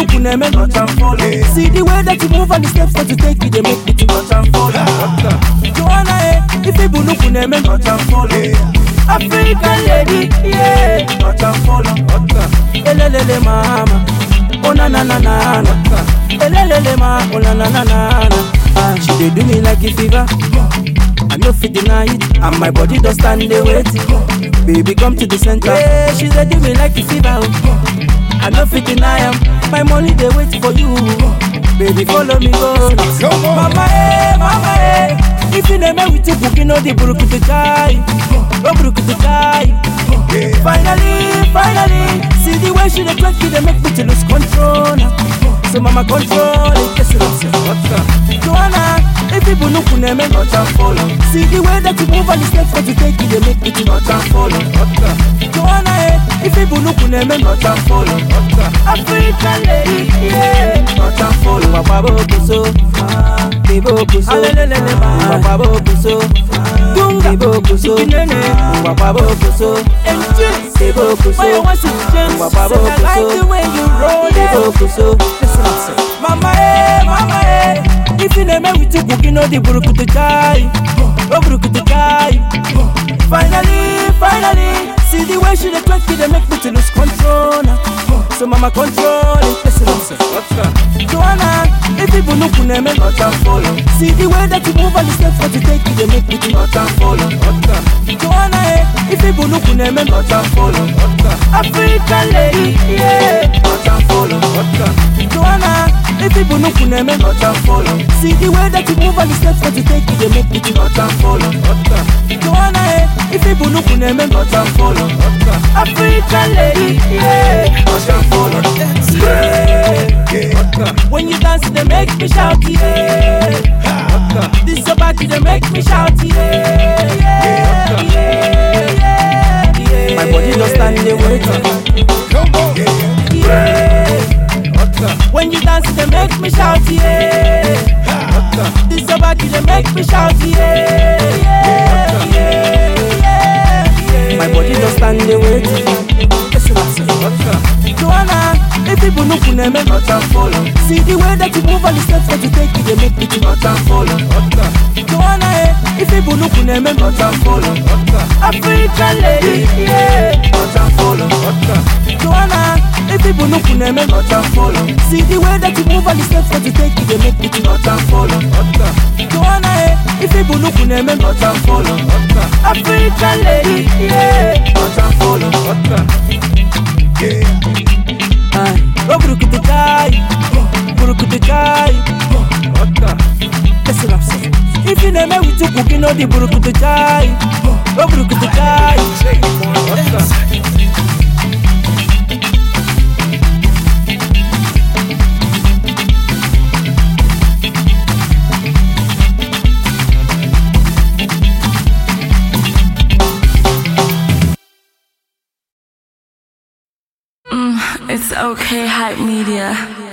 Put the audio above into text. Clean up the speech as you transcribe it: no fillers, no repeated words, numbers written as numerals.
kuneme, touch and follow. See the way that you move and the steps that you take, they make me to touch and follow. Joanna, if you kuneme, touch and follow. African lady, yeah, touch and follow. Elelele mama, oh na na na na na. Elelele ma, oh na na na na na. She dey do me like a fever, I no fit deny it, and my body don't stand there waiting. Baby, come to the center. Yeah, she dey do me like a fever, I no fit deny am. My money they wait for you. Baby, follow me go. Mama, mama, if you name with you, you know the brook to die. Oh, brook to die. Finally, see the way she dey touch me, they make me to lose control. So mama control it, yes it. Joanna, if people no kuneme, touch and follow. See the way that you move and the steps that you take, they make me to touch and follow. Joanna, if people no kuneme, touch and follow. African lady, yeah, touch and follow. Papa bokuso, alelelele, papa bokuso, dunga bokuso, papa bokuso, bokuso, papa bokuso. I like the way you roll it. Mama, if you name with you, you know the brook to die. Oh, brook to die. Finally, see the way she dey touch me, they make me to lose control. So mama control it, listen. Joanna, if you no kuneme, touch and follow. See the way that you move and the steps that you take, they make me to touch and follow. Joanna, if you no kuneme, touch and follow. African lady, yeah, touch and follow. Joanna, if you no kuneme, touch and follow. See the way that you move and the steps that you take, they make me to touch and follow. Joanna, if you no kuneme, touch and follow. African lady, yeah, touch and follow. When you dance, they make me shout, yeah. This so bad, they make me shout, yeah. My body don't stand there waiting. Yeah. When you dance, they make me shout, yeah. This so bad, they make me shout, yeah. My body don't stand there waiting. Joanna, if people no kuneme, touch and follow. See the way that you move and the steps that you take, they make me to touch and follow. Joanna, if people no kuneme, touch and follow. African lady, yeah, touch and follow. Joanna, if people no kuneme, touch and follow. See the way that you move and the steps that you take, they make me to touch and follow. Joanna, if people no kuneme, touch and follow. African lady, yeah, touch and follow. Oh, brook to die. Listen up, say. If you name with you, you know the brook to die. Oh, brook to die. It's okay, Hype Media.